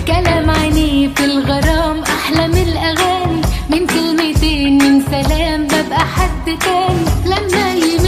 كلام عينيه في الغرام احلى من الاغاني، من كلمتين من سلام ببقى حد تاني. لما